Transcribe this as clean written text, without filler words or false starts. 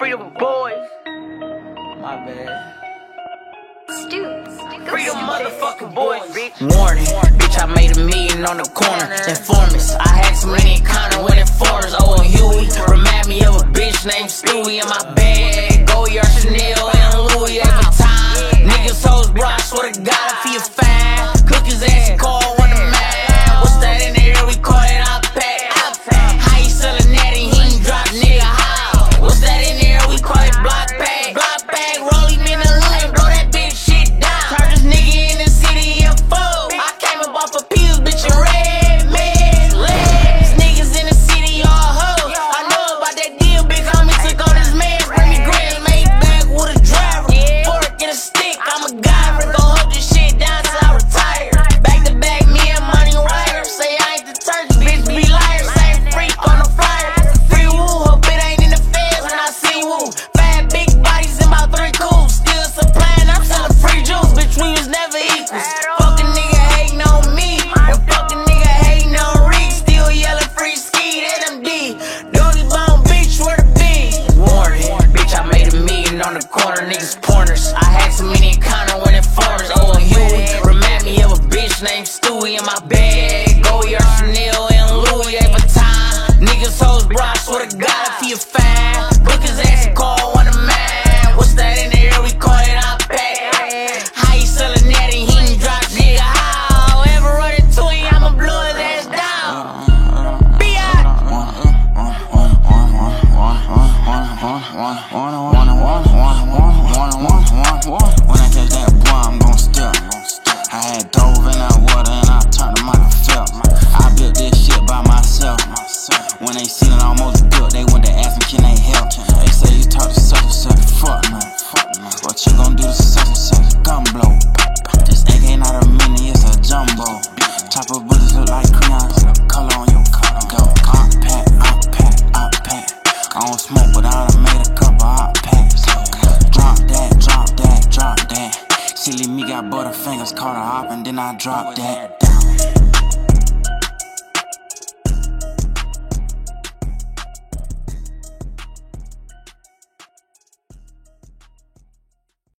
Freedom boys. My bad. Freedom motherfucking boys, bitch. Warning, bitch, I made $1 million on the corner. Informants, I had so many encounter with informers. Oh, Huey, remind me of a bitch named Stewie in my bag. Goyard, Chanel, and Louis every time. Niggas hoes, bro, I swear to God, if he a fan. Cook his ass and call one of mine. What's that in there? We call it iPad. How you selling that and he ain't drop, nigga? How? What's that in there? We call it block bag. Block bag, roll him in the hood, blow that bitch shit down. Turn this nigga in the city and fool. I came up off of pills, bitch, and red meds, legs. Niggas in the city all hoes. I know about that deal, big homie took on his man. Bring me grand, made back with a driver. Fork and a stick, I'm a guy. Go hold this shit down till I retire. Back to back, me and money wire. Say I ain't the church, bitch, be liars. Same freak on the flyer. Free woo, hope it ain't in the feds when I see woo. Fat big bodies in my 3 cools. Still supplying, I'm selling free juice. Bitch, we was never equals. Fucking nigga hating on me. And fucking nigga hating on Reed. Still yelling free ski, NMD. Doggy bone, bitch, where the be? Warning, bitch, I made $1 million on the corner. Niggas pointers. I had so many encounter with informers. Oh, Huey, remind me of a bitch named Stewie in my bag. Goyard, Chanel, and Louis every time. Niggas hoes, bro, I swear to God, if he a fan. Book his ass and call one of mine. What's that in there? We call it iPad. How you selling that and he ain't drop, nigga? How? Ever run into him, I'ma blow his ass down. Be out. When I catch that boy, I'm gon' step. I had dove in that water and I turned to Michael Phelps. I built this shit by myself. When they seen it almost built, they went to ask me, can they help? They say you talk to such and such, fuck no. What you gon' do to such and such? Gun blow. This AK not a mini, it's a jumbo. Chopper bullets look like crayons. Color on your car. Go compact, pack. I don't smoke, but I done made a couple hot packs. Drop that. Silly me got butterfingers, caught a hop and then I dropped that.